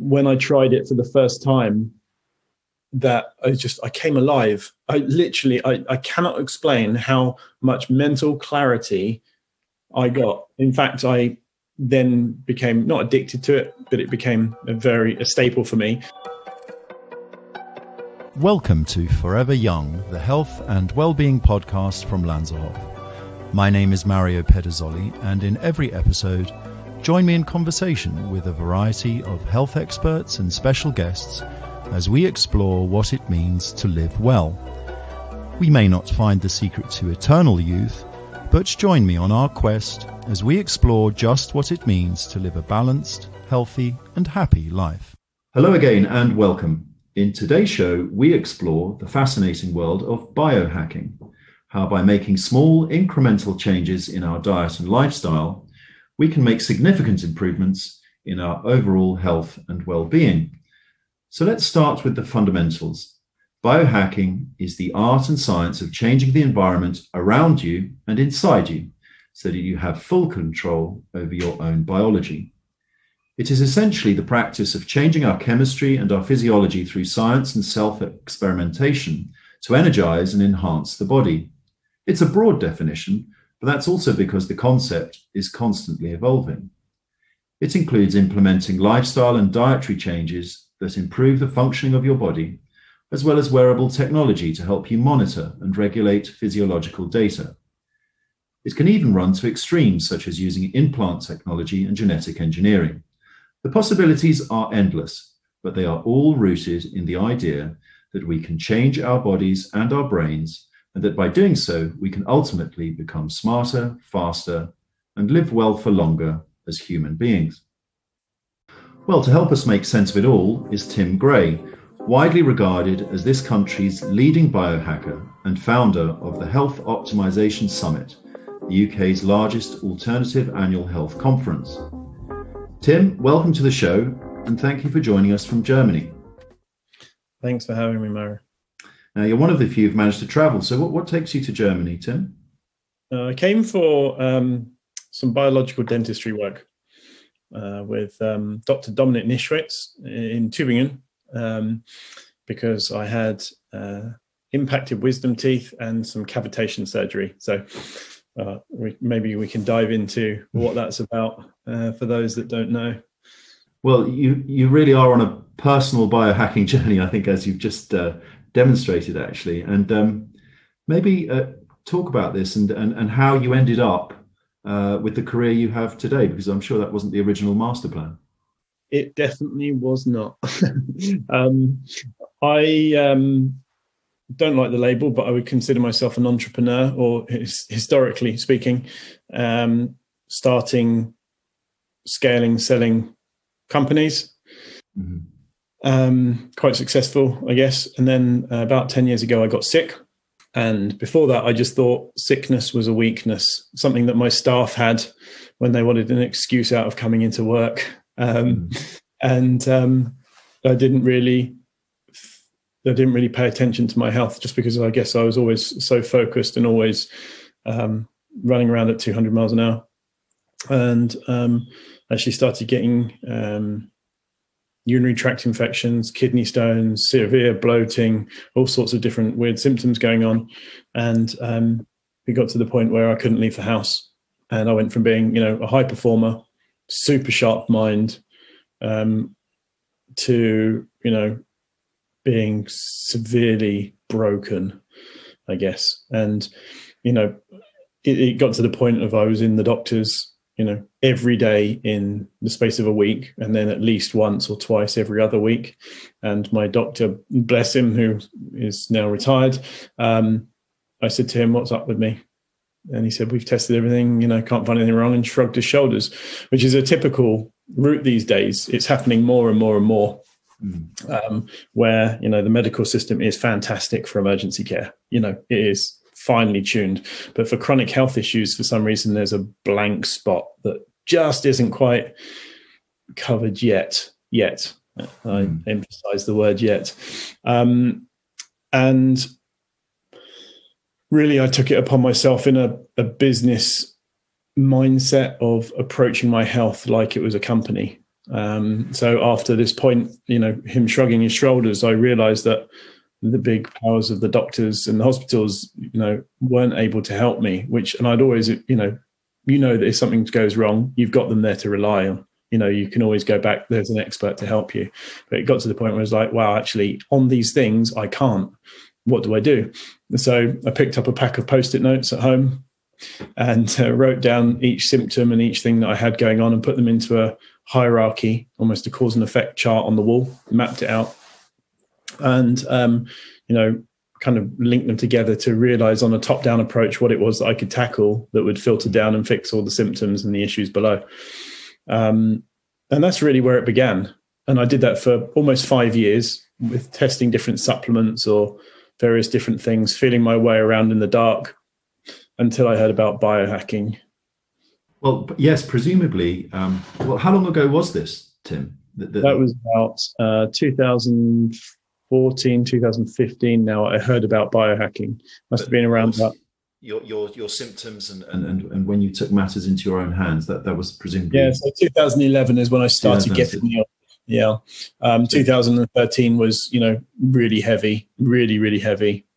when I tried it for the first time, that I came alive. I cannot explain how much mental clarity I got. In fact, I then became not addicted to it, but it became a staple for me. Welcome to Forever Young, the health and well-being podcast from Lanzerhof. My name is Mario Pederzoli, and in every episode, join me in conversation with a variety of health experts and special guests as we explore what it means to live well. We may not find the secret to eternal youth, but join me on our quest as we explore just what it means to live a balanced, healthy, and happy life. Hello again and welcome. In today's show, we explore the fascinating world of biohacking, how by making small incremental changes in our diet and lifestyle, we can make significant improvements in our overall health and well-being. So let's start with the fundamentals. Biohacking is the art and science of changing the environment around you and inside you so that you have full control over your own biology. It is essentially the practice of changing our chemistry and our physiology through science and self-experimentation to energize and enhance the body. It's a broad definition, but that's also because the concept is constantly evolving. It includes implementing lifestyle and dietary changes that improve the functioning of your body, as well as wearable technology to help you monitor and regulate physiological data. It can even run to extremes such as using implant technology and genetic engineering. The possibilities are endless, but they are all rooted in the idea that we can change our bodies and our brains, and that by doing so, we can ultimately become smarter, faster, and live well for longer as human beings. Well, to help us make sense of it all is Tim Gray, widely regarded as this country's leading biohacker and founder of the Health Optimization Summit, the UK's largest alternative annual health conference. Tim, welcome to the show, and thank you for joining us from Germany. Thanks for having me, Mario. Now, you're one of the few who've managed to travel, so what takes you to Germany, Tim? I came for some biological dentistry work with Dr. Dominik Nischwitz in Tübingen, because I had impacted wisdom teeth and some cavitation surgery. So maybe we can dive into what that's about for those that don't know. Well, you really are on a personal biohacking journey, I think, as you've just demonstrated, actually. And maybe talk about this and how you ended up with the career you have today, because I'm sure that wasn't the original master plan. It definitely was not. I don't like the label, but I would consider myself an entrepreneur, or historically speaking, starting, scaling, selling companies. Mm-hmm. Quite successful, I guess. And then about 10 years ago, I got sick. And before that, I just thought sickness was a weakness, something that my staff had when they wanted an excuse out of coming into work. And I didn't really pay attention to my health, just because I guess I was always so focused and always running around at 200 miles an hour. And actually started getting urinary tract infections, kidney stones, severe bloating, all sorts of different weird symptoms going on. And it got to the point where I couldn't leave the house. And I went from being, a high performer, super sharp mind, to, being severely broken, I guess. And, it got to the point of I was in the doctor's, every day in the space of a week, and then at least once or twice every other week. And my doctor, bless him, who is now retired, I said to him, "What's up with me?" And he said, "We've tested everything, can't find anything wrong," and shrugged his shoulders, which is a typical route these days. It's happening more and more and more, where, the medical system is fantastic for emergency care. It is finely tuned, but for chronic health issues, for some reason, there's a blank spot that just isn't quite covered yet. I emphasize the word yet. And really, I took it upon myself in a business mindset of approaching my health like it was a company. So after this point, him shrugging his shoulders, I realized that the big powers of the doctors and the hospitals, weren't able to help me, and I'd always, that if something goes wrong, you've got them there to rely on. You can always go back. There's an expert to help you. But it got to the point where I was like, wow, actually on these things, I can't. What do I do? So I picked up a pack of Post-it notes at home and wrote down each symptom and each thing that I had going on and put them into a hierarchy, almost a cause and effect chart on the wall, mapped it out, and, kind of linked them together to realize on a top-down approach what it was that I could tackle that would filter down and fix all the symptoms and the issues below. And that's really where it began. And I did that for almost 5 years with testing different supplements or various different things, feeling my way around in the dark until I heard about biohacking. Well, yes, presumably. How long ago was this, Tim? That was about 2014, 2015. Now I heard about biohacking. Must have been around that. Your symptoms and when you took matters into your own hands, that was presumably... Yeah, so 2011 is when I started getting the... Yeah. 2013 was, really heavy, really, really heavy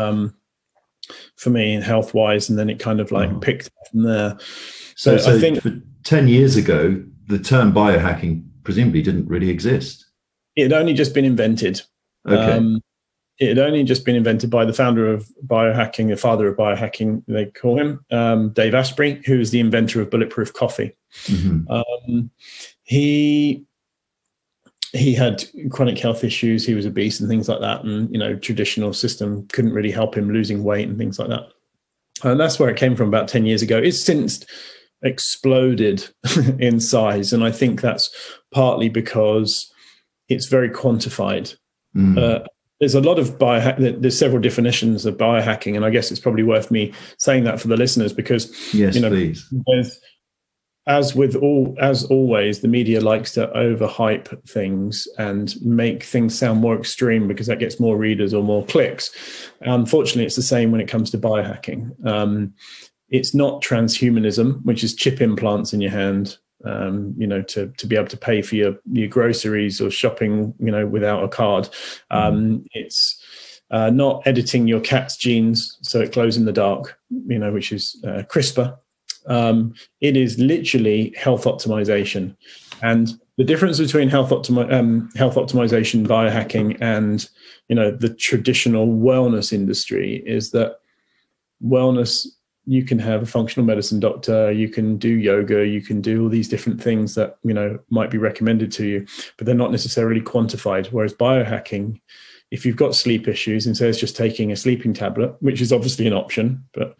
for me health-wise. And then it kind of picked up from there. So I think for 10 years ago, the term biohacking presumably didn't really exist. It had only just been invented. Okay. It had only just been invented by the founder of biohacking, the father of biohacking, they call him, Dave Asprey, who's the inventor of bulletproof coffee. Mm-hmm. He had chronic health issues. He was obese and things like that. And, traditional system couldn't really help him losing weight and things like that. And that's where it came from about 10 years ago. It's since exploded in size. And I think that's partly because it's very quantified. There's a lot of there's several definitions of biohacking, and I guess it's probably worth me saying that for the listeners because, please. As always, the media likes to overhype things and make things sound more extreme because that gets more readers or more clicks. Unfortunately, it's the same when it comes to biohacking. It's not transhumanism, which is chip implants in your hand, to be able to pay for your groceries or shopping, without a card. It's not editing your cat's genes so it glows in the dark, which is CRISPR. It is literally health optimization. And the difference between health optimization, biohacking, and the traditional wellness industry is that wellness, you can have a functional medicine doctor, you can do yoga, you can do all these different things that might be recommended to you, but they're not necessarily quantified. Whereas biohacking, if you've got sleep issues, instead of just taking a sleeping tablet, which is obviously an option, but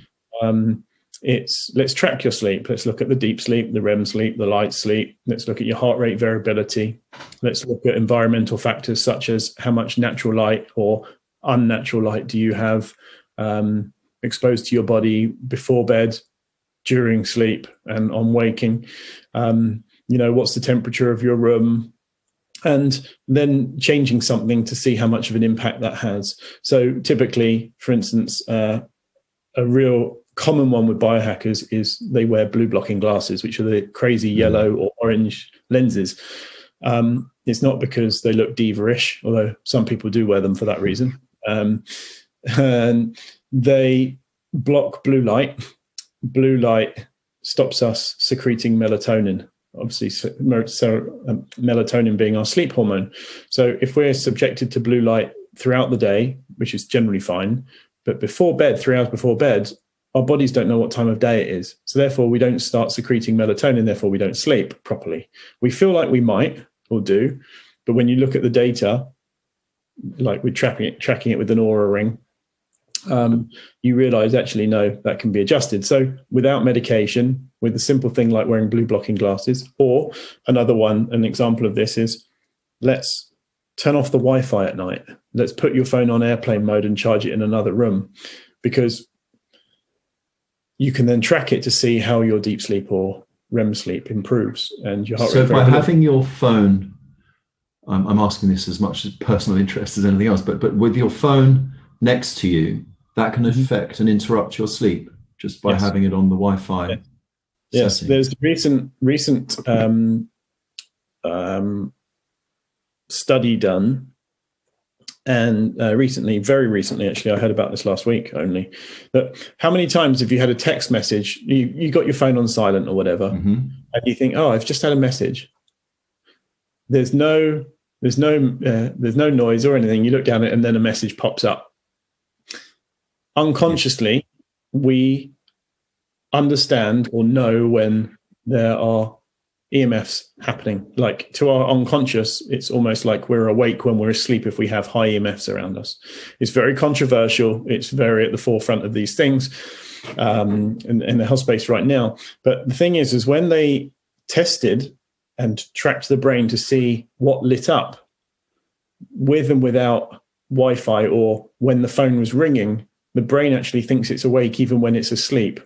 it's let's track your sleep. Let's look at the deep sleep, the REM sleep, the light sleep. Let's look at your heart rate variability. Let's look at environmental factors such as how much natural light or unnatural light do you have exposed to your body before bed, during sleep, and on waking. What's the temperature of your room? And then changing something to see how much of an impact that has. So typically, for instance, a real common one with biohackers is they wear blue blocking glasses, which are the crazy yellow or orange lenses. It's not because they look diva-ish, although some people do wear them for that reason. And they block blue light. Blue light stops us secreting melatonin, obviously melatonin being our sleep hormone. So if we're subjected to blue light throughout the day, which is generally fine, but before bed, 3 hours before bed, our bodies don't know what time of day it is. So therefore, we don't start secreting melatonin, therefore we don't sleep properly. We feel like we might or do, but when you look at the data, like we're tracking it with an Oura ring, you realize actually, no, that can be adjusted. So without medication, with a simple thing like wearing blue blocking glasses, or an example of this is, let's turn off the Wi-Fi at night. Let's put your phone on airplane mode and charge it in another room, because you can then track it to see how your deep sleep or REM sleep improves and your heart rate. So by having your phone, I'm asking this as much as personal interest as anything else, but with your phone next to you, that can affect and interrupt your sleep just by having it on the Wi-Fi. Yes, there's recent study done, and very recently, actually, I heard about this last week only, that how many times have you had a text message, you got your phone on silent or whatever, and you think, oh, I've just had a message. There's no noise or anything. You look down it and then a message pops up. Unconsciously, we understand or know when there are EMFs happening. Like, to our unconscious, it's almost like we're awake when we're asleep if we have high EMFs around us. It's very controversial. It's very at the forefront of these things in the health space right now. But the thing is when they tested and tracked the brain to see what lit up with and without Wi-Fi, or when the phone was ringing, the brain actually thinks it's awake even when it's asleep.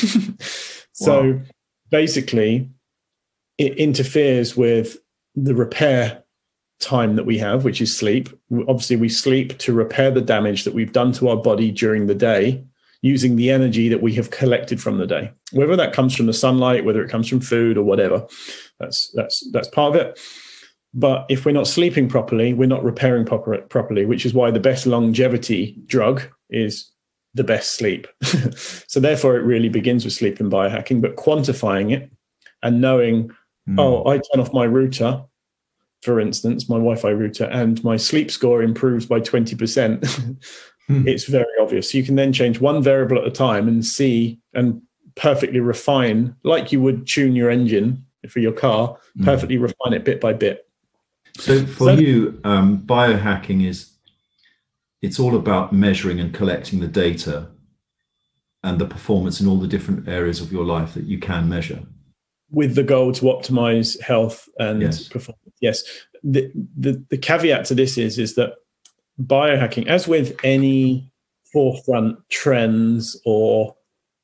So basically, it interferes with the repair time that we have, which is sleep. Obviously, we sleep to repair the damage that we've done to our body during the day, using the energy that we have collected from the day, whether that comes from the sunlight, whether it comes from food or whatever. That's part of it. But if we're not sleeping properly, we're not repairing properly, which is why the best longevity drug is the best sleep. So therefore, it really begins with sleep and biohacking, but quantifying it and knowing, I turn off my router, for instance, my Wi-Fi router, and my sleep score improves by 20%. It's very obvious. You can then change one variable at a time and see and perfectly refine, like you would tune your engine for your car, perfectly refine it bit by bit. So for you, biohacking it's all about measuring and collecting the data and the performance in all the different areas of your life that you can measure, with the goal to optimize health and performance. Yes. The caveat to this is that biohacking, as with any forefront trends or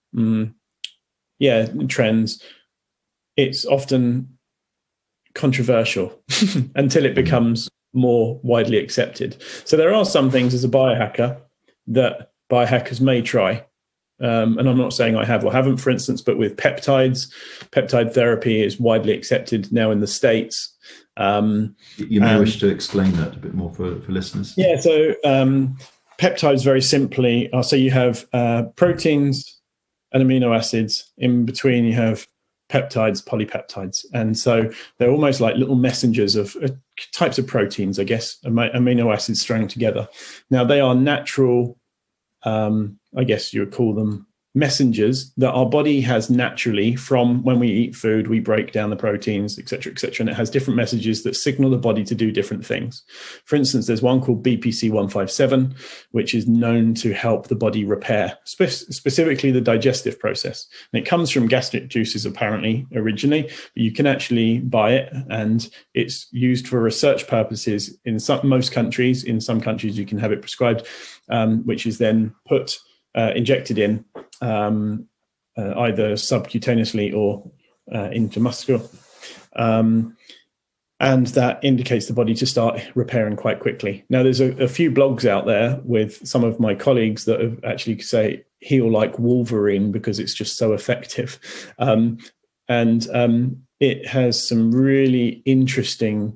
trends, it's often controversial until it becomes more widely accepted. So there are some things as a biohacker that biohackers may try. And I'm not saying I have or haven't, for instance, but with peptide therapy is widely accepted now in the States. You may wish to explain that a bit more for listeners. Yeah, so peptides, very simply, so you have proteins and amino acids. In between, you have peptides, polypeptides. And so they're almost like little messengers of types of proteins, I guess, amino acids strung together. Now, they are natural, I guess you would call them messengers that our body has naturally from when we eat food. We break down the proteins, et cetera, and it has different messages that signal the body to do different things. For instance, there's one called BPC 157, which is known to help the body repair, specifically the digestive process. And it comes from gastric juices, apparently, originally, but you can actually buy it, and it's used for research purposes in most countries. In some countries, you can have it prescribed, which is then injected in either subcutaneously or intramuscular. And that indicates the body to start repairing quite quickly. Now, there's a few blogs out there with some of my colleagues that have actually say heal like Wolverine because it's just so effective. It has some really interesting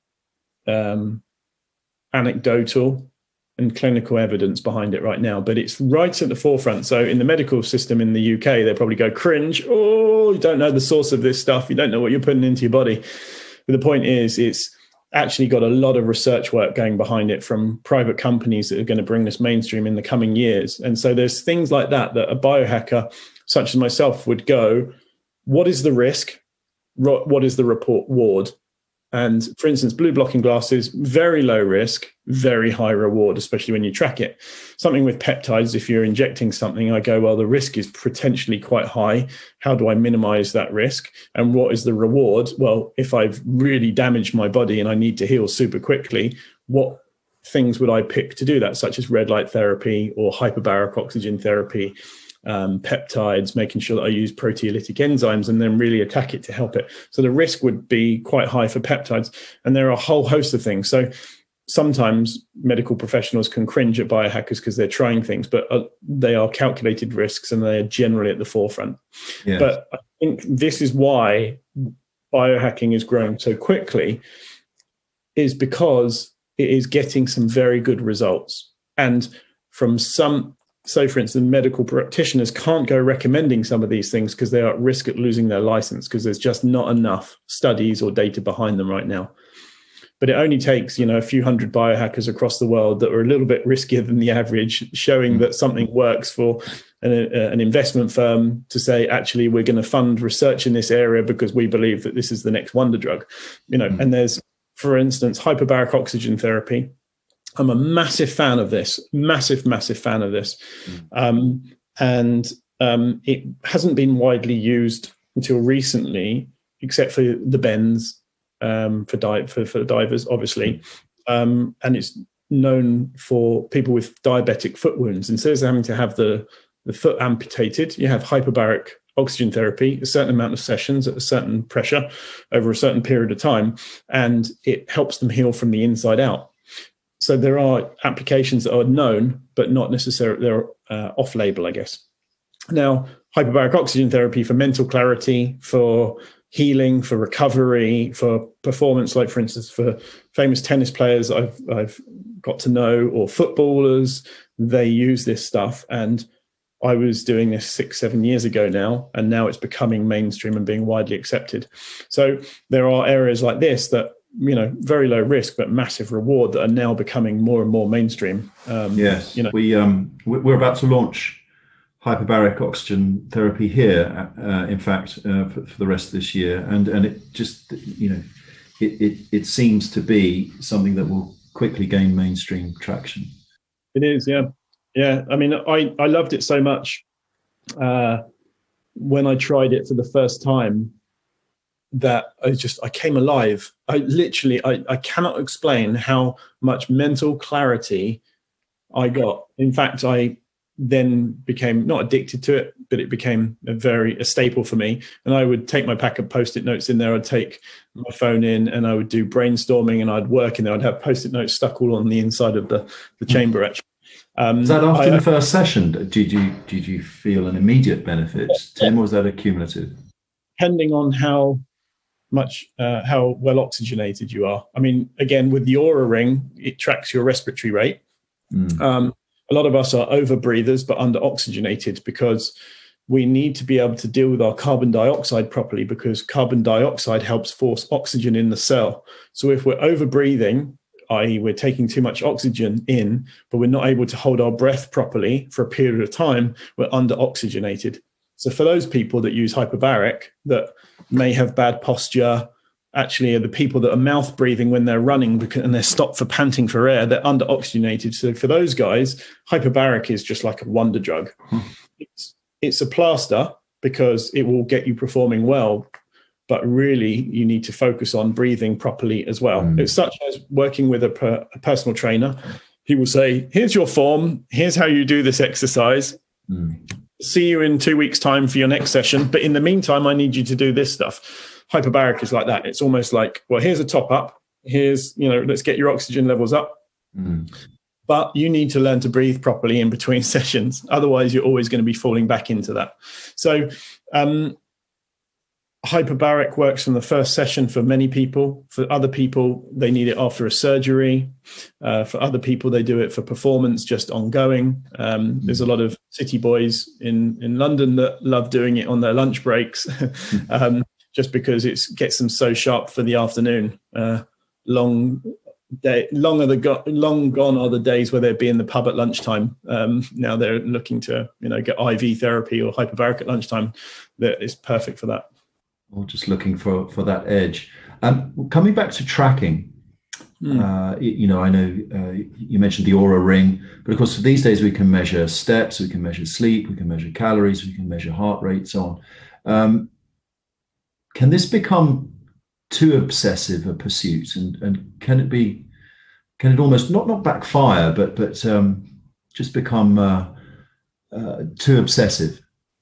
anecdotal and clinical evidence behind it right now, but it's right at the forefront. So in the medical system in the UK, they probably go, cringe, oh, you don't know the source of this stuff, you don't know what you're putting into your body. But the point is, it's actually got a lot of research work going behind it from private companies that are going to bring this mainstream in the coming years. And so there's things like that a biohacker such as myself would go, what is the risk? What is the reward? And for instance, blue blocking glasses, very low risk, very high reward, especially when you track it. Something with peptides, if you're injecting something, I go, well, the risk is potentially quite high. How do I minimize that risk? And what is the reward? Well, if I've really damaged my body and I need to heal super quickly, what things would I pick to do that, such as red light therapy or hyperbaric oxygen therapy, peptides, making sure that I use proteolytic enzymes and then really attack it to help it. So the risk would be quite high for peptides. And there are a whole host of things. So sometimes medical professionals can cringe at biohackers because they're trying things, but they are calculated risks and they are generally at the forefront. Yes. But I think this is why biohacking is growing so quickly is because it is getting some very good results. And from some, so for instance, medical practitioners can't go recommending some of these things because they are at risk of losing their license because there's just not enough studies or data behind them right now. But it only takes, a few hundred biohackers across the world that are a little bit riskier than the average, showing that something works for an investment firm to say, actually, we're going to fund research in this area because we believe that this is the next wonder drug. And there's, for instance, hyperbaric oxygen therapy. I'm a massive fan of this, massive fan of this. It hasn't been widely used until recently, except for the bends. For divers, obviously, and it's known for people with diabetic foot wounds. Instead of having to have the foot amputated, you have hyperbaric oxygen therapy, a certain amount of sessions at a certain pressure over a certain period of time, and it helps them heal from the inside out. So there are applications that are known, but not necessarily, they're off-label, I guess. Now, hyperbaric oxygen therapy for mental clarity, for healing, for recovery, for performance, like for instance, for famous tennis players I've got to know, or footballers, they use this stuff. And I was doing this 6-7 years ago now, and now it's becoming mainstream and being widely accepted. So there are areas like this that, very low risk, but massive reward that are now becoming more and more mainstream. Yes, we're about to launch hyperbaric oxygen therapy here, in fact, for the rest of this year, and it just, it seems to be something that will quickly gain mainstream traction. It is, yeah. I mean, I loved it so much when I tried it for the first time that I came alive. I cannot explain how much mental clarity I got. In fact, I then became not addicted to it, but it became a staple for me. And I would take my pack of Post-it notes in there. I'd take my phone in and I would do brainstorming and I'd work in there. I'd have Post-it notes stuck all on the inside of the chamber, actually. Was that after the first session? Did you feel an immediate benefit, Tim, or was that accumulative? Depending on how well oxygenated you are. I mean, again, with the Oura Ring, it tracks your respiratory rate. A lot of us are over breathers, but under oxygenated because we need to be able to deal with our carbon dioxide properly, because carbon dioxide helps force oxygen in the cell. So if we're over breathing, i.e. we're taking too much oxygen in, but we're not able to hold our breath properly for a period of time, we're under oxygenated. So for those people that use hyperbaric that may have bad posture, actually are the people that are mouth breathing when they're running and they're stopped for panting for air, they're under oxygenated. So for those guys, hyperbaric is just like a wonder drug. It's a plaster because it will get you performing well, but really you need to focus on breathing properly as well. It's such as working with a personal trainer. He will say, here's your form, here's how you do this exercise. See you in 2 weeks' time for your next session. But in the meantime, I need you to do this stuff. Hyperbaric is like that. It's almost like, well, here's a top up. Here's, let's get your oxygen levels up. But you need to learn to breathe properly in between sessions. Otherwise, you're always going to be falling back into that. So hyperbaric works from the first session for many people. For other people, they need it after a surgery. For other people, they do it for performance, just ongoing. There's a lot of city boys in London that love doing it on their lunch breaks. Just because it gets them so sharp for the afternoon. Long gone are the days where they'd be in the pub at lunchtime. Now they're looking to, get IV therapy or hyperbaric at lunchtime. That is perfect for that. Or just looking for that edge. Coming back to tracking, I know you mentioned the Oura Ring, but of course these days we can measure steps, we can measure sleep, we can measure calories, we can measure heart rate, so on. Can this become too obsessive a pursuit, and can it almost not backfire, but just become too obsessive?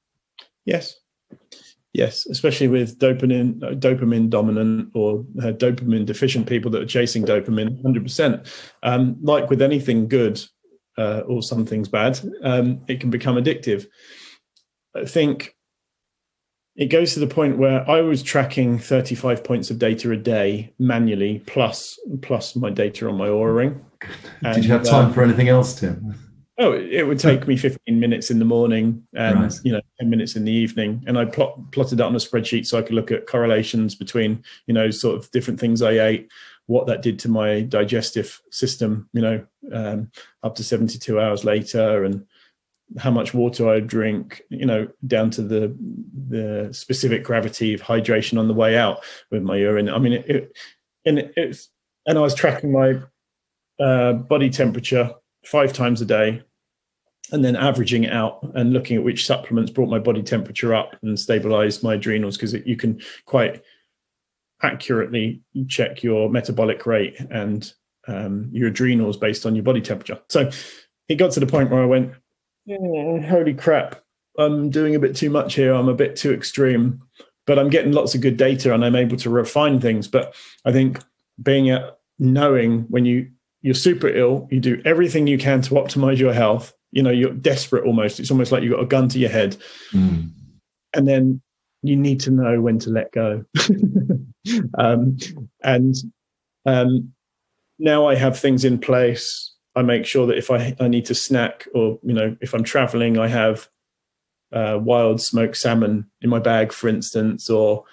Yes, especially with dopamine dominant or dopamine deficient people that are chasing dopamine 100%. Like with anything good or some things bad, it can become addictive. I think it goes to the point where I was tracking 35 points of data a day manually, plus my data on my Oura Ring. Did you have time for anything else, Tim? Oh, it would take me 15 minutes in the morning and, Right. 10 minutes in the evening. And I plotted that on a spreadsheet so I could look at correlations between, sort of different things I ate, what that did to my digestive system, up to 72 hours later, and how much water I drink, down to the specific gravity of hydration on the way out with my urine. I mean, and I was tracking my body temperature 5 times a day, and then averaging it out and looking at which supplements brought my body temperature up and stabilized my adrenals, because you can quite accurately check your metabolic rate and your adrenals based on your body temperature. So it got to the point where I went, holy crap, I'm doing a bit too much here. I'm a bit too extreme, but I'm getting lots of good data and I'm able to refine things. But I think knowing when you're super ill, you do everything you can to optimize your health. You're desperate almost. It's almost like you've got a gun to your head. And then you need to know when to let go. Now I have things in place. I make sure that if I need to snack, or, if I'm traveling, I have wild smoked salmon in my bag, for instance, or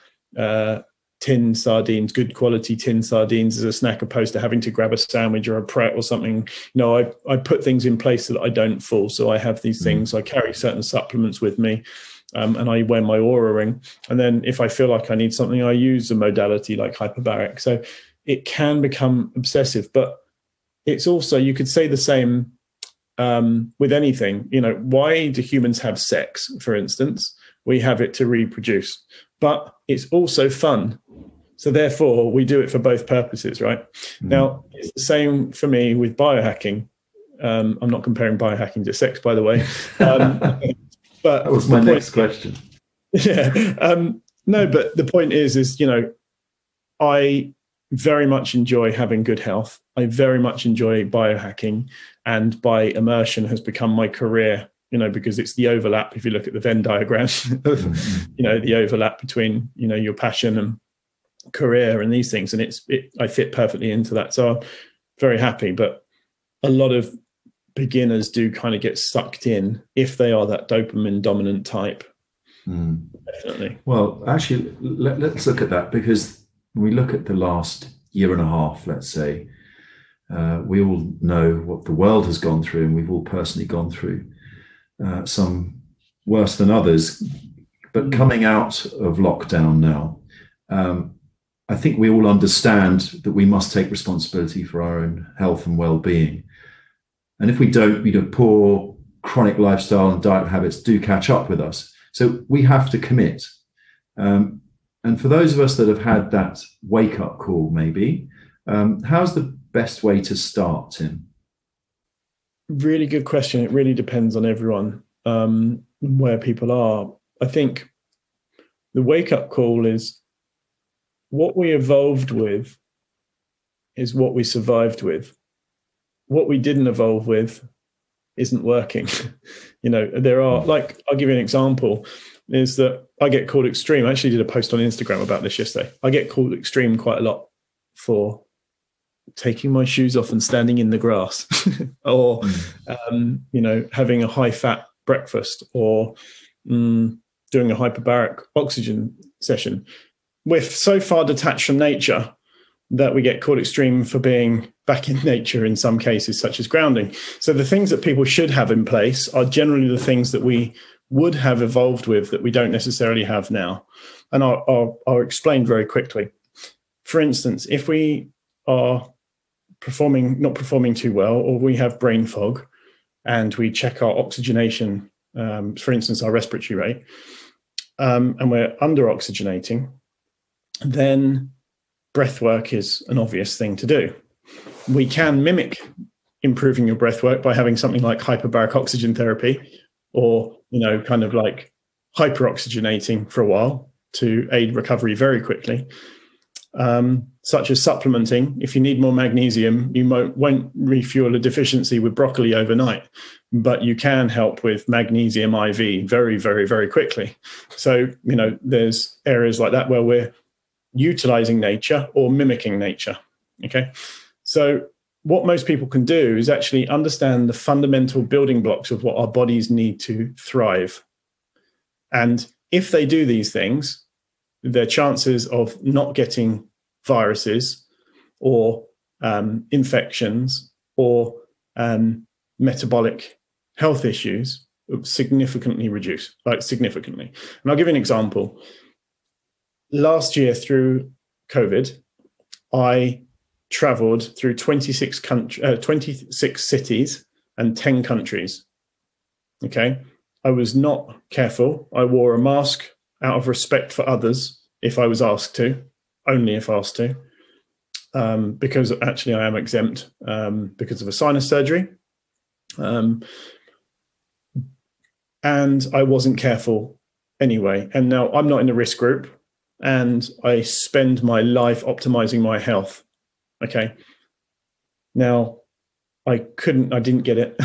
tin sardines, good quality tin sardines as a snack, opposed to having to grab a sandwich or a Pret or something. I put things in place so that I don't fall. So I have these things. I carry certain supplements with me, and I wear my Oura Ring. And then if I feel like I need something, I use a modality like hyperbaric. So it can become obsessive, but it's also, you could say the same with anything. Why do humans have sex, for instance? We have it to reproduce, but it's also fun. So therefore, we do it for both purposes, right? Now, it's the same for me with biohacking. I'm not comparing biohacking to sex, by the way. But that was my next question. Yeah. No, but the point is, I very much enjoy having good health. I very much enjoy biohacking, and by immersion has become my career, because it's the overlap. If you look at the Venn diagram of, the overlap between, your passion and career and these things. And I fit perfectly into that. So I'm very happy, but a lot of beginners do kind of get sucked in if they are that dopamine dominant type. Definitely. Well, actually, let's look at that, because when we look at the last year and a half, let's say, we all know what the world has gone through, and we've all personally gone through some worse than others. But coming out of lockdown now, I think we all understand that we must take responsibility for our own health and well-being. And if we don't, poor chronic lifestyle and diet habits do catch up with us. So we have to commit. And for those of us that have had that wake-up call, maybe, how's the best way to start, Tim? Really good question. It really depends on everyone, where people are. I think the wake-up call is what we evolved with is what we survived with. What we didn't evolve with isn't working. There are, like, I'll give you an example, is that I get called extreme. I actually did a post on Instagram about this yesterday. I get called extreme quite a lot for taking my shoes off and standing in the grass, or, having a high fat breakfast, or doing a hyperbaric oxygen session. We're so far detached from nature that we get called extreme for being back in nature in some cases, such as grounding. So the things that people should have in place are generally the things that we would have evolved with that we don't necessarily have now. And I'll explain very quickly. For instance, if we are not performing too well, or we have brain fog, and we check our oxygenation, for instance, our respiratory rate, and we're under oxygenating, then breath work is an obvious thing to do. We can mimic improving your breath work by having something like hyperbaric oxygen therapy, or, kind of like hyperoxygenating for a while to aid recovery very quickly. such as supplementing. If you need more magnesium, you won't refuel a deficiency with broccoli overnight, but you can help with magnesium IV very, very, very quickly. So, there's areas like that where we're utilizing nature or mimicking nature. Okay. So what most people can do is actually understand the fundamental building blocks of what our bodies need to thrive. And if they do these things, their chances of not getting viruses or infections or metabolic health issues significantly reduce, significantly. And I'll give you an example. Last year through COVID, I traveled through 26 cities and 10 countries. Okay. I was not careful. I wore a mask out of respect for others if I was asked to, only if asked to, because actually I am exempt because of a sinus surgery. And I wasn't careful anyway. And now I'm not in a risk group and I spend my life optimizing my health. Okay. Now I didn't get it.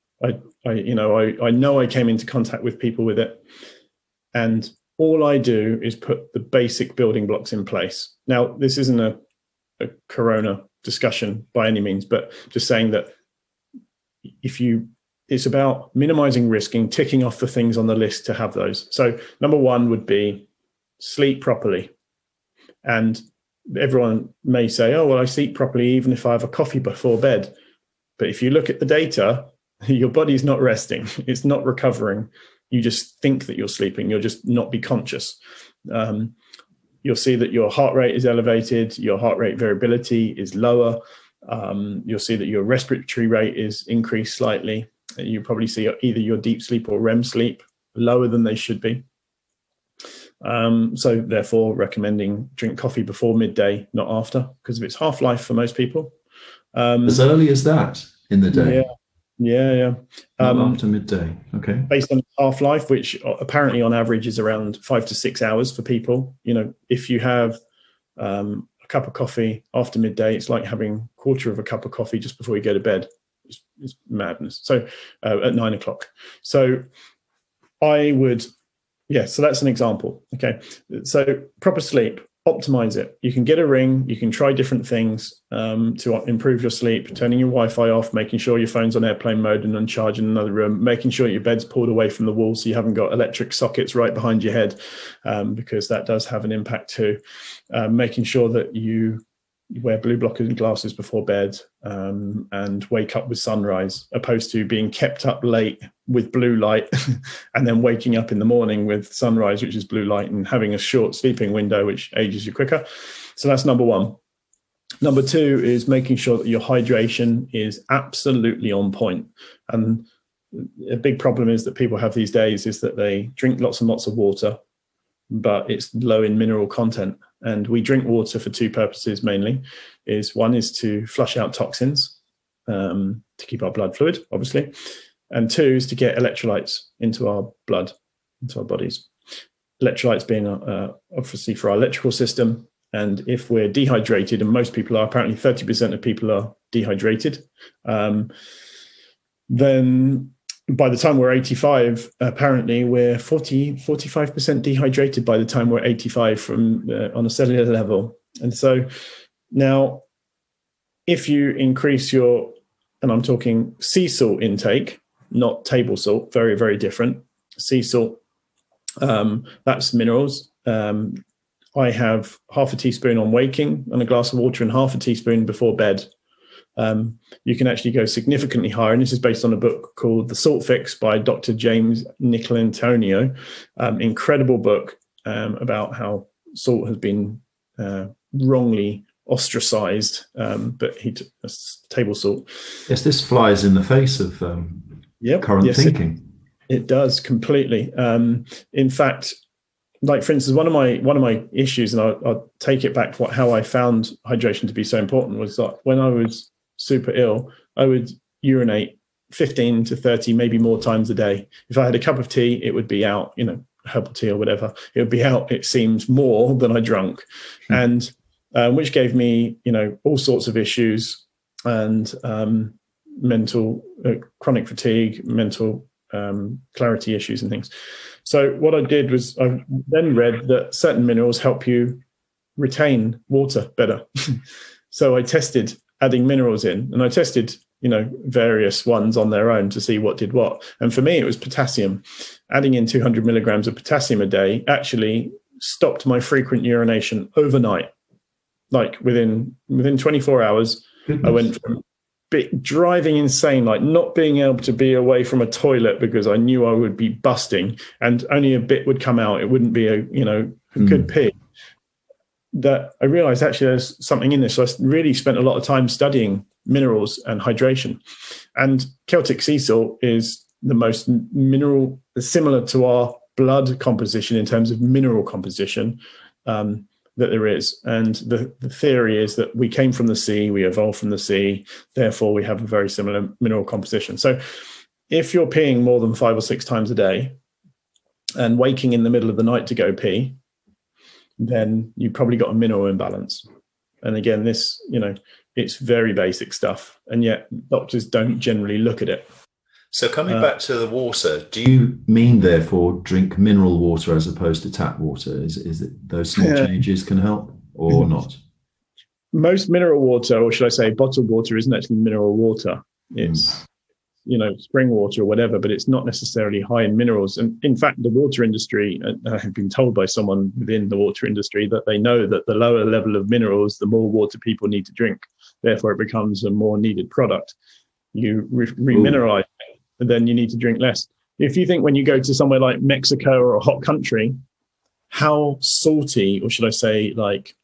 I know I came into contact with people with it, and all I do is put the basic building blocks in place. Now, this isn't a corona discussion by any means, but just saying that it's about minimizing risking, ticking off the things on the list to have those. So number one would be sleep properly. And everyone may say, oh, well, I sleep properly even if I have a coffee before bed. But if you look at the data, your body's not resting. It's not recovering. You just think that you're sleeping. You'll just not be conscious. You'll see that your heart rate is elevated. Your heart rate variability is lower. You'll see that your respiratory rate is increased slightly. You probably see either your deep sleep or REM sleep lower than they should be. So therefore recommending drink coffee before midday, not after, because of its half-life for most people. As early as that in the day? Yeah. After midday, okay. Based on half-life, which apparently on average is around 5 to 6 hours for people. If you have a cup of coffee after midday, it's like having a quarter of a cup of coffee just before you go to bed. It's madness. So at 9 o'clock. So I would, so that's an example. Okay. So proper sleep, optimize it. You can get a ring. You can try different things to improve your sleep, turning your Wi-Fi off, making sure your phone's on airplane mode and on charge in another room, making sure your bed's pulled away from the wall so you haven't got electric sockets right behind your head, because that does have an impact too. Making sure that you wear blue blocker glasses before bed and wake up with sunrise, opposed to being kept up late with blue light and then waking up in the morning with sunrise, which is blue light, and having a short sleeping window, which ages you quicker. So that's number one. Number two is making sure that your hydration is absolutely on point. And a big problem is that people have these days is that they drink lots and lots of water, but it's low in mineral content. And we drink water for two purposes mainly. One is to flush out toxins, to keep our blood fluid, obviously. And two is to get electrolytes into our blood, into our bodies. Electrolytes being obviously for our electrical system. And if we're dehydrated, and most people are, apparently 30% of people are dehydrated, then by the time we're 85, apparently we're 45% dehydrated by the time we're 85 on a cellular level. And so now if you increase and I'm talking sea salt intake, not table salt, very, very different. Sea salt, that's minerals. I have half a teaspoon on waking and a glass of water and half a teaspoon before bed. You can actually go significantly higher. And this is based on a book called The Salt Fix by Dr. James Nicolantonio. Incredible book about how salt has been wrongly ostracized, but table salt. Yes, this flies in the face of current thinking. It does completely. In fact, like for instance, one of my issues, and I'll take it back to how I found hydration to be so important, was that when I was super ill, I would urinate 15 to 30, maybe more times a day. If I had a cup of tea, it would be out, herbal tea or whatever. It would be out, it seems, more than I drank. And which gave me, all sorts of issues and mental chronic fatigue, mental clarity issues and things. So what I did was I then read that certain minerals help you retain water better. So I tested adding minerals in, and I tested, various ones on their own to see what did what. And for me, it was potassium. Adding in 200 milligrams of potassium a day actually stopped my frequent urination overnight. Like within 24 hours, Goodness. I went from driving insane, like not being able to be away from a toilet because I knew I would be busting and only a bit would come out. It wouldn't be a good pee. That I realized actually there's something in this. So I really spent a lot of time studying minerals and hydration. And Celtic sea salt is the most mineral, similar to our blood composition in terms of mineral composition that there is. And the theory is that we came from the sea, we evolved from the sea, therefore we have a very similar mineral composition. So if you're peeing more than 5 or 6 times a day and waking in the middle of the night to go pee, then you probably got a mineral imbalance. And again, this, it's very basic stuff, and yet doctors don't generally look at it. So coming back to the water, do you mean therefore drink mineral water as opposed to tap water? Is it those small changes can help or not? Most mineral water, or should I say bottled water, isn't actually mineral water. It's spring water or whatever, but it's not necessarily high in minerals. And in fact, the water industry, I have been told by someone within the water industry that they know that the lower level of minerals, the more water people need to drink. Therefore, it becomes a more needed product. You remineralize it, and then you need to drink less. If you think when you go to somewhere like Mexico or a hot country, how salty, or should I say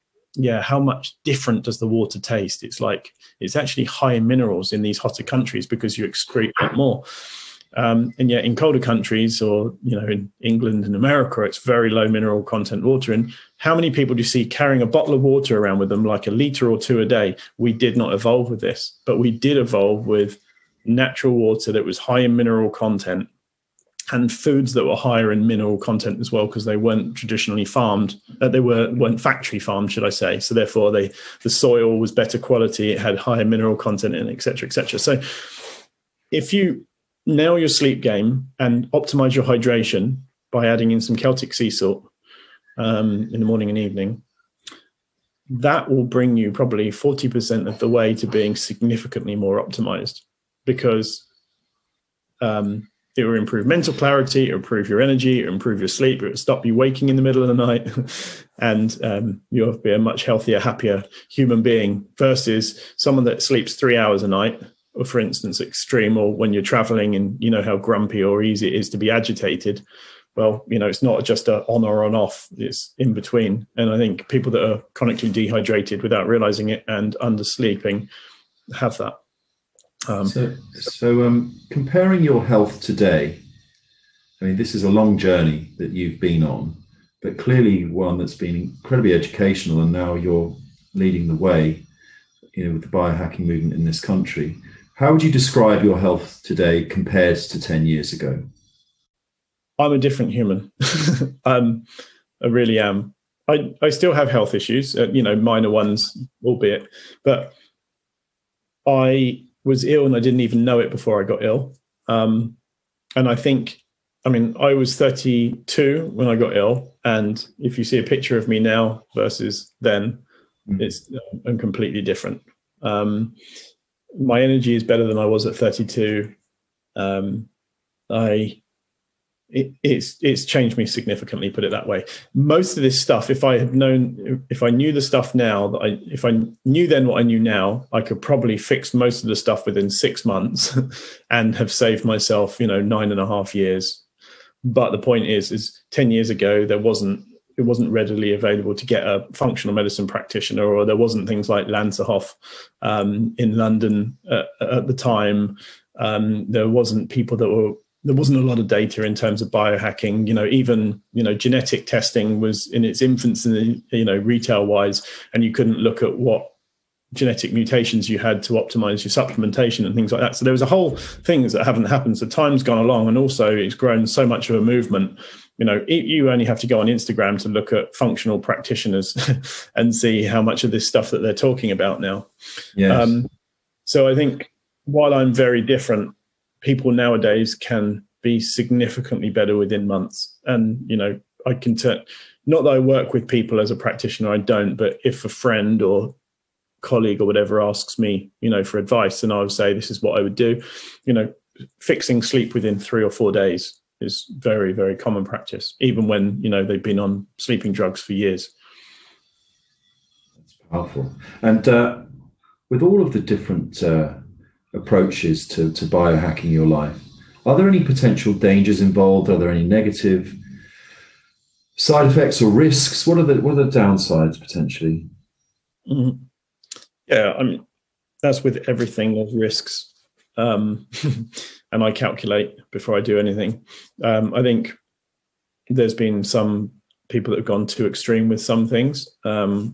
how much different does the water taste? It's actually high in minerals in these hotter countries because you excrete a lot more. And yet in colder countries, or, in England and America, it's very low mineral content water. And how many people do you see carrying a bottle of water around with them, like a litre or 2 a day? We did not evolve with this, but we did evolve with natural water that was high in mineral content, and foods that were higher in mineral content as well, because they weren't traditionally farmed. They weren't factory farmed, should I say. So therefore, the soil was better quality. It had higher mineral content in it, et cetera, et cetera. So if you nail your sleep game and optimize your hydration by adding in some Celtic sea salt in the morning and evening, that will bring you probably 40% of the way to being significantly more optimized, because it will improve mental clarity, it will improve your energy, it will improve your sleep, it will stop you waking in the middle of the night, and you'll be a much healthier, happier human being versus someone that sleeps 3 hours a night, or for instance, extreme, or when you're traveling and you know how grumpy or easy it is to be agitated. Well, it's not just a on or on off, it's in between. And I think people that are chronically dehydrated without realizing it and undersleeping have that. So comparing your health today, I mean, this is a long journey that you've been on, but clearly one that's been incredibly educational, and now you're leading the way, with the biohacking movement in this country. How would you describe your health today compared to 10 years ago? I'm a different human. I really am. I still have health issues, minor ones, albeit, but I was ill and I didn't even know it before I got ill. And I was 32 when I got ill. And if you see a picture of me now versus then, I'm completely different. My energy is better than I was at 32. It's changed me significantly, put it that way. Most of this stuff, if I knew the stuff now, if I knew then what I knew now, I could probably fix most of the stuff within 6 months and have saved myself, 9.5 years. But the point is 10 years ago, it wasn't readily available to get a functional medicine practitioner, or there wasn't things like Lanzerhof in London at the time. There wasn't there wasn't a lot of data in terms of biohacking. Even genetic testing was in its infancy, retail wise, and you couldn't look at what genetic mutations you had to optimize your supplementation and things like that. So there was a whole things that haven't happened. So time's gone along, and also it's grown so much of a movement You only have to go on Instagram to look at functional practitioners and see how much of this stuff that they're talking about now. Yes. So I think while I'm very different, people nowadays can be significantly better within months. And, I can not that I work with people as a practitioner, I don't, but if a friend or colleague or whatever asks me, for advice, then I would say, this is what I would do. Fixing sleep within 3 or 4 days is very, very common practice, even when, they've been on sleeping drugs for years. That's powerful. And with all of the different approaches to biohacking your life, are there any potential dangers involved? Are there any negative side effects or risks? What are the downsides potentially? Mm-hmm. Yeah, I mean, that's with everything. There's risks. And I calculate before I do anything. I think there's been some people that have gone too extreme with some things. But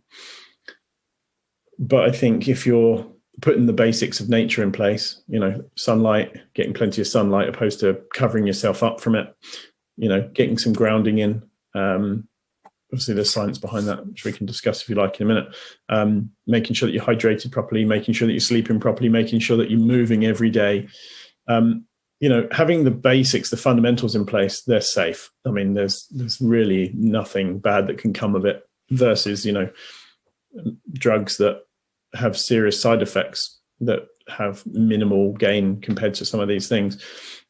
I think if you're putting the basics of nature in place, sunlight, getting plenty of sunlight opposed to covering yourself up from it, getting some grounding in. Obviously, there's science behind that, which we can discuss if you like in a minute. Making sure that you're hydrated properly, making sure that you're sleeping properly, making sure that you're moving every day. Having the basics, the fundamentals in place, they're safe. I mean, there's really nothing bad that can come of it versus, drugs that have serious side effects that have minimal gain compared to some of these things.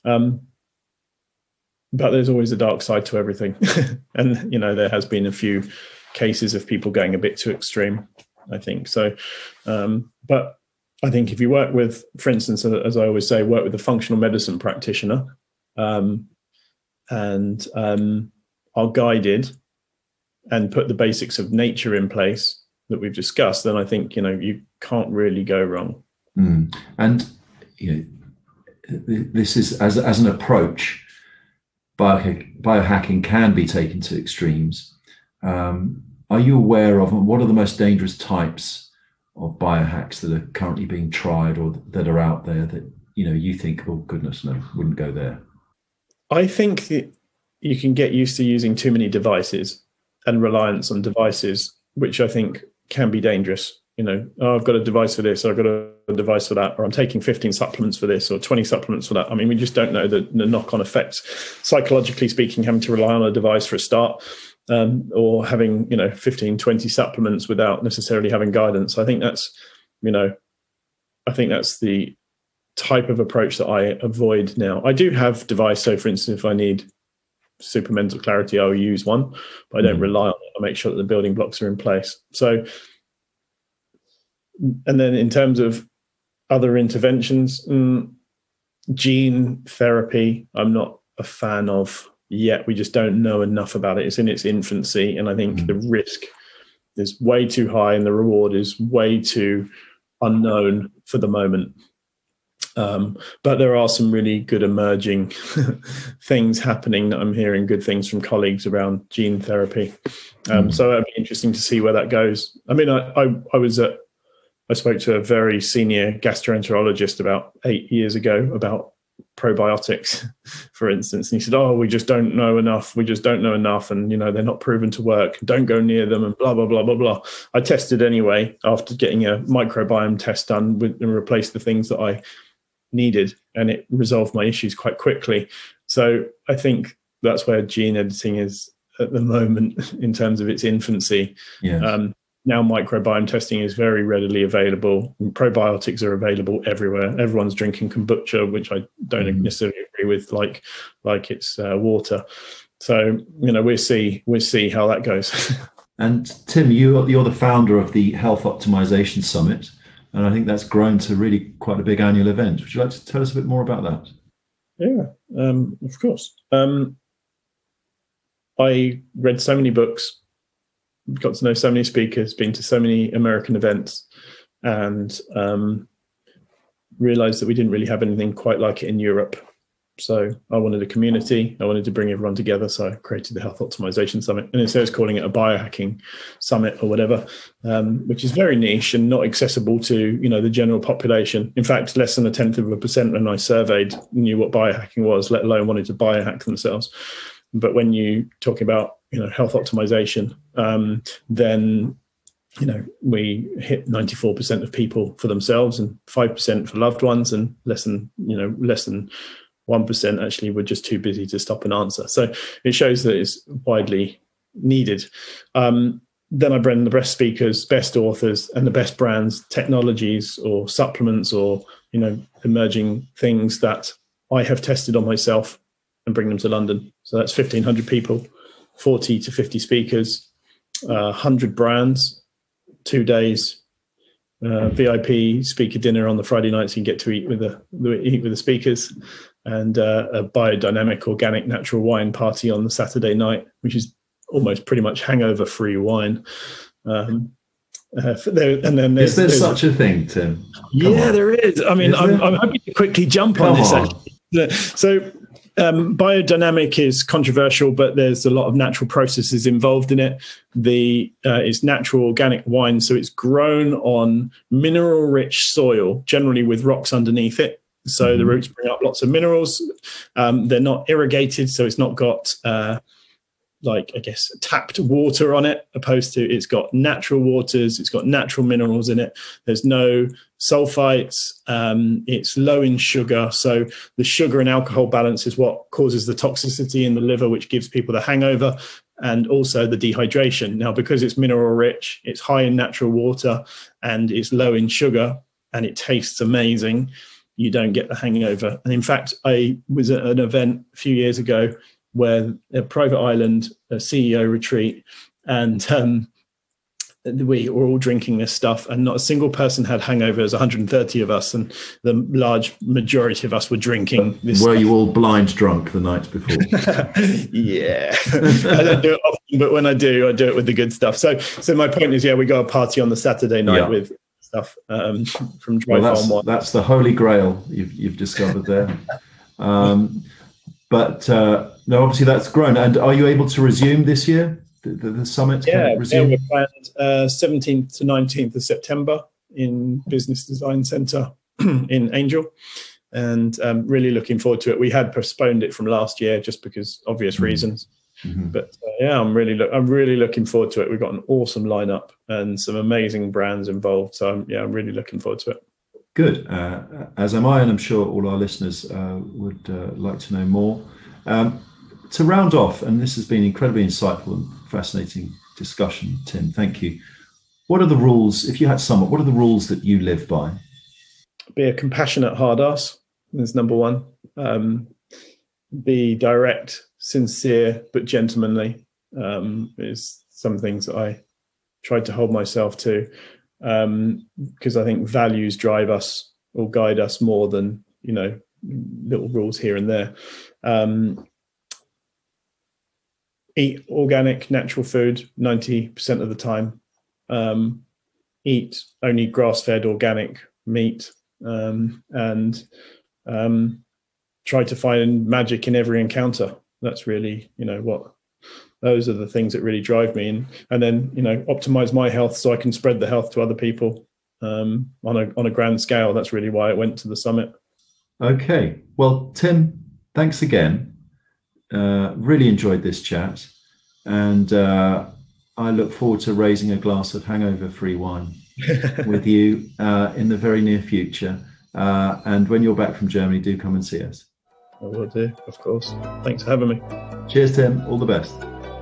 But there's always a dark side to everything. And, there has been a few cases of people going a bit too extreme, I think. So, but I think if you work with, for instance, as I always say, work with a functional medicine practitioner and are guided and put the basics of nature in place that we've discussed, then I think, you can't really go wrong. And, this is as an approach, biohacking can be taken to extremes. Are you aware of what are the most dangerous types of biohacks that are currently being tried or that are out there that, you think, oh, goodness, no, wouldn't go there? I think that you can get used to using too many devices and reliance on devices, which I think can be dangerous. I've got a device for this, or I've got a device for that, or I'm taking 15 supplements for this or 20 supplements for that. I mean, we just don't know the knock-on effects. Psychologically speaking, having to rely on a device for a start, or having, 15, 20 supplements without necessarily having guidance. I think that's the type of approach that I avoid now. I do have device. So for instance, if I need super mental clarity, I'll use one, but I don't rely on it. I make sure that the building blocks are in place. So, and then in terms of other interventions, gene therapy, I'm not a fan of yet. We just don't know enough about it. It's in its infancy. And I think the risk is way too high and the reward is way too unknown for the moment. But there are some really good emerging things happening that I'm hearing good things from colleagues around gene therapy. So it'd be interesting to see where that goes. I mean, I spoke to a very senior gastroenterologist about 8 years ago about probiotics, for instance. And he said, we just don't know enough. We just don't know enough. And, they're not proven to work. Don't go near them and blah, blah, blah, blah, blah. I tested anyway after getting a microbiome test done and replaced the things that I needed. And it resolved my issues quite quickly. So I think that's where gene editing is at the moment in terms of its infancy. Yes. Now microbiome testing is very readily available. Probiotics are available everywhere. Everyone's drinking kombucha, which I don't necessarily agree with, like it's water. So, we'll see how that goes. And Tim, you're the founder of the Health Optimization Summit, and I think that's grown to really quite a big annual event. Would you like to tell us a bit more about that? Yeah, of course. I read so many books, got to know so many speakers, been to so many American events, and realized that we didn't really have anything quite like it in Europe. So I wanted a community. I wanted to bring everyone together. So I created the Health Optimization Summit. And instead of calling it a biohacking summit or whatever, which is very niche and not accessible to, the general population. In fact, less than 0.1% when I surveyed knew what biohacking was, let alone wanted to biohack themselves. But when you talk about, health optimization, then, we hit 94% of people for themselves and 5% for loved ones, and less than 1% actually were just too busy to stop and answer. So it shows that it's widely needed. Then I bring the best speakers, best authors, and the best brands, technologies or supplements or, emerging things that I have tested on myself and bring them to London. So that's 1,500 people, 40 to 50 speakers, 100 brands, 2 days, VIP speaker dinner on the Friday night, so you can get to eat with the speakers, and a biodynamic, organic, natural wine party on the Saturday night, which is almost pretty much hangover-free wine. Is there such a thing, Tim? Yeah, there is. I mean, I'm happy to quickly jump on this. Actually. So biodynamic is controversial, but there's a lot of natural processes involved in it. It's natural organic wine, so it's grown on mineral-rich soil, generally with rocks underneath it. So the roots bring up lots of minerals. They're not irrigated, so it's not got tapped water on it, opposed to it's got natural waters, it's got natural minerals in it. There's no sulfites. It's low in sugar. So the sugar and alcohol balance is what causes the toxicity in the liver, which gives people the hangover and also the dehydration. Now, because it's mineral rich, it's high in natural water, and it's low in sugar, and it tastes amazing, you don't get the hangover. And in fact, I was at an event a few years ago where a private island, a CEO retreat, and we were all drinking this stuff, and not a single person had hangovers. 130 of us, and the large majority of us were drinking this Were stuff. You all blind drunk the night before? Yeah. I don't do it often, but when I do it with the good stuff. So my point is, we got a party on the Saturday night with stuff from Dry Farm Wine. That's the holy grail you've discovered there. But no, obviously that's grown. And are you able to resume this year? The summit? Yeah, we're planned 17th to 19th of September in Business Design Centre in Angel, and really looking forward to it. We had postponed it from last year just because obvious reasons, but I'm really looking forward to it. We've got an awesome lineup and some amazing brands involved. So I'm really looking forward to it. Good, as am I, and I'm sure all our listeners would like to know more. To round off, and this has been incredibly insightful and fascinating discussion, Tim, thank you. What are the rules, if you had to sum up, what are the rules that you live by? Be a compassionate hard ass is number one. Be direct, sincere, but gentlemanly is some things that I tried to hold myself to. Because I think values drive us or guide us more than, little rules here and there. Eat organic, natural food 90% of the time. Eat only grass-fed organic meat, and try to find magic in every encounter. That's really, those are the things that really drive me, and then optimize my health so I can spread the health to other people on a grand scale. That's really why I went to the summit. Okay, well, Tim, thanks again. Really enjoyed this chat, and I look forward to raising a glass of hangover-free wine with you in the very near future. And when you're back from Germany, do come and see us. I will do, of course. Thanks for having me. Cheers, Tim. All the best.